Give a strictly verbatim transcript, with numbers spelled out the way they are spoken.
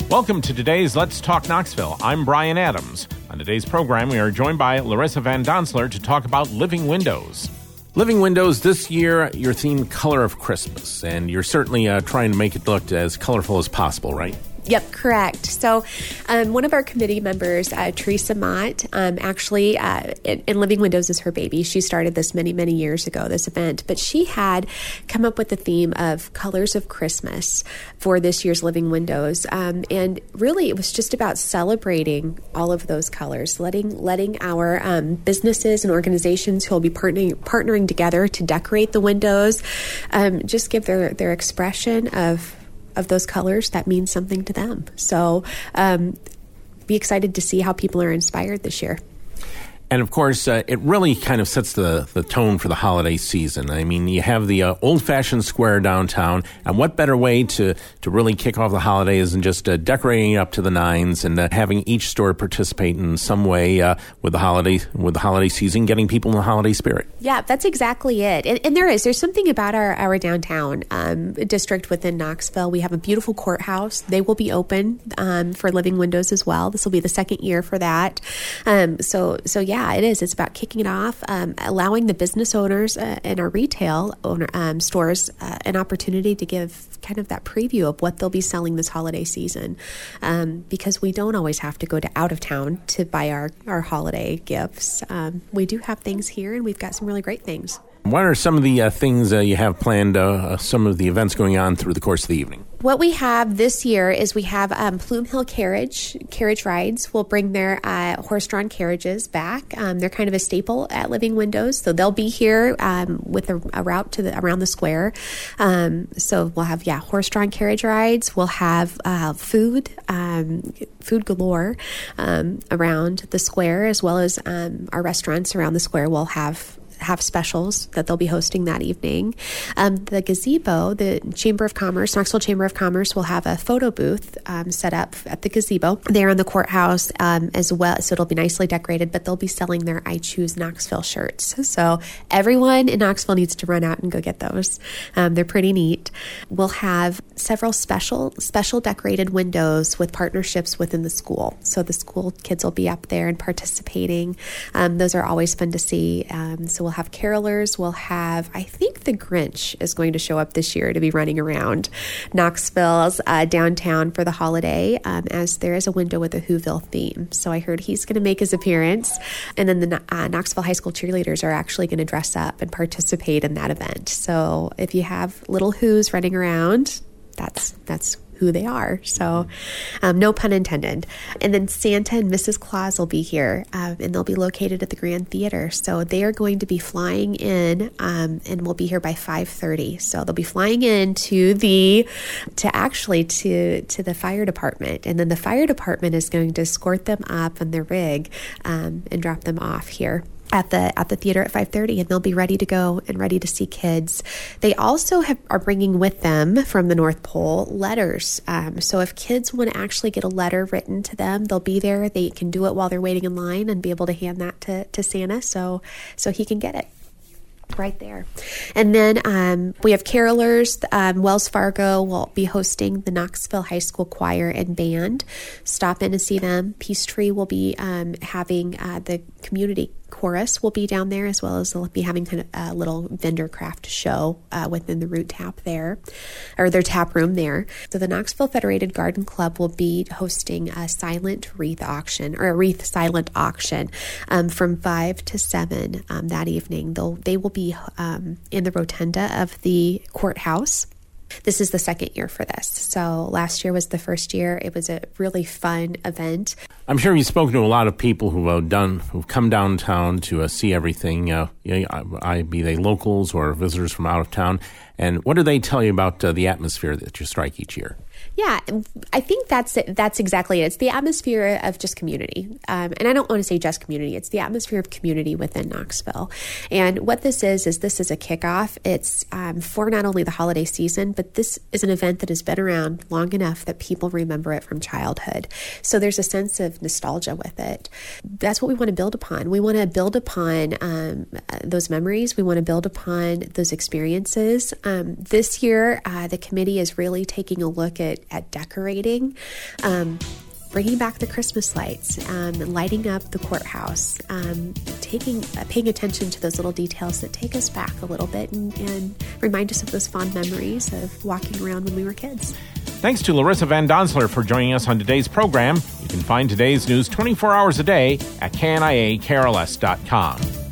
Welcome to today's Let's Talk Knoxville. I'm Brian Adams. On today's program, we are joined by Larissa Van Donsler to talk about Living Windows. Living Windows, this year, your theme, Color of Christmas, and you're certainly uh, trying to make it look as colorful as possible, right? Yep, correct. So um, one of our committee members, uh, Teresa Mott, um, actually, uh, in, in Living Windows is her baby. She started this many, many years ago, this event. But she had come up with the theme of Colors of Christmas for this year's Living Windows. Um, and really, it was just about celebrating all of those colors, letting letting our um, businesses and organizations who will be partnering, partnering together to decorate the windows, um, just give their, their expression of of those colors that means something to them. So um, be excited to see how people are inspired this year. And of course, uh, it really kind of sets the, the tone for the holiday season. I mean, you have the uh, old-fashioned square downtown, and what better way to, to really kick off the holidays than just uh, decorating it up to the nines and uh, having each store participate in some way uh, with the holiday with the holiday season, getting people in the holiday spirit. Yeah, that's exactly it. And, and there is. There's something about our, our downtown um, district within Knoxville. We have a beautiful courthouse. They will be open um, for Living Windows as well. This will be the second year for that. Um, so, so yeah. Yeah, it is. It's about kicking it off, um, allowing the business owners uh, and our retail owner um, stores uh, an opportunity to give kind of that preview of what they'll be selling this holiday season, um, because we don't always have to go to out of town to buy our, our holiday gifts. Um, we do have things here, and we've got some really great things. What are some of the uh, things uh, you have planned, uh, some of the events going on through the course of the evening? What we have this year is we have um, Plume Hill Carriage, carriage rides. Will bring their uh, horse-drawn carriages back. Um, they're kind of a staple at Living Windows, so they'll be here um, with a, a route to the around the square. Um, so we'll have, yeah, horse-drawn carriage rides. We'll have uh, food, um, food galore um, around the square, as well as um, our restaurants around the square will have have specials that they'll be hosting that evening. Um, the gazebo, the Chamber of Commerce, Knoxville Chamber of Commerce will have a photo booth um, set up at the gazebo there in the courthouse um, as well. So it'll be nicely decorated, but they'll be selling their I Choose Knoxville shirts. So everyone in Knoxville needs to run out and go get those. Um, they're pretty neat. We'll have several special, special decorated windows with partnerships within the school. So the school kids will be up there and participating. Um, those are always fun to see. Um, so we'll have carolers. We'll have, I think the Grinch is going to show up this year to be running around Knoxville's uh, downtown for the holiday, um, as there is a window with a Whoville theme. So I heard he's going to make his appearance. And then the uh, Knoxville High School cheerleaders are actually going to dress up and participate in that event. So if you have little Whos running around, that's that's who they are. So um, no pun intended. And then Santa and Missus Claus will be here, um, and they'll be located at the Grand Theater. So they are going to be flying in um, and will be here by five thirty. So they'll be flying in to the, to actually to, to the fire department. And then the fire department is going to escort them up on their rig um, and drop them off here at the at the theater at five thirty, and they'll be ready to go and ready to see kids. They also have, are bringing with them from the North Pole letters. Um, so if kids want to actually get a letter written to them, they'll be there. They can do it while they're waiting in line and be able to hand that to, to Santa so so he can get it right there. And then um, we have carolers. Um, Wells Fargo will be hosting the Knoxville High School Choir and Band. Stop in and see them. Peachtree will be um, having uh, the community chorus will be down there, as well as they'll be having kind of a little vendor craft show uh, within the Root Tap there, or their tap room there. So the Knoxville Federated Garden Club will be hosting a silent wreath auction, or a wreath silent auction, um, from five to seven um, that evening. They'll they will be um, in the rotunda of the courthouse. This is the second year for this. So last year was the first year. It was a really fun event. I'm sure you've spoken to a lot of people who have done, who've come downtown to uh, see everything, uh, I, be they locals or visitors from out of town. And what do they tell you about uh, the atmosphere that you strike each year? Yeah, I think that's it. That's exactly it. It's the atmosphere of just community. Um, and I don't want to say just community. It's the atmosphere of community within Knoxville. And what this is, is this is a kickoff. It's um, for not only the holiday season, but this is an event that has been around long enough that people remember it from childhood. So there's a sense of of nostalgia with it. That's what we want to build upon. We want to build upon um, those memories. We want to build upon those experiences. Um, this year, uh, the committee is really taking a look at, at decorating. Um, bringing back the Christmas lights, um, lighting up the courthouse, um, taking, uh, paying attention to those little details that take us back a little bit and, and remind us of those fond memories of walking around when we were kids. Thanks to Larissa Van Donsler for joining us on today's program. You can find today's news twenty-four hours a day at K N I A K R L S dot com.